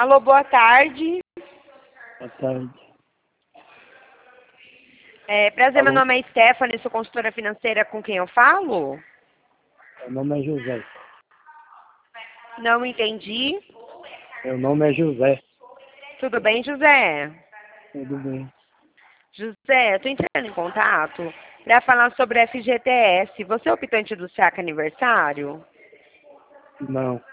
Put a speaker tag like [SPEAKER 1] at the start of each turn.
[SPEAKER 1] Alô, boa tarde.
[SPEAKER 2] Boa tarde.
[SPEAKER 1] Prazer, meu
[SPEAKER 2] Alô?
[SPEAKER 1] nome é Stephanie, sou consultora financeira, com quem eu falo?
[SPEAKER 2] Meu nome é José.
[SPEAKER 1] Não entendi.
[SPEAKER 2] Meu nome é José.
[SPEAKER 1] Tudo bem, José?
[SPEAKER 2] Tudo bem?
[SPEAKER 1] José, eu estou entrando em contato para falar sobre a FGTS. Você é optante do SAC aniversário?
[SPEAKER 2] Não.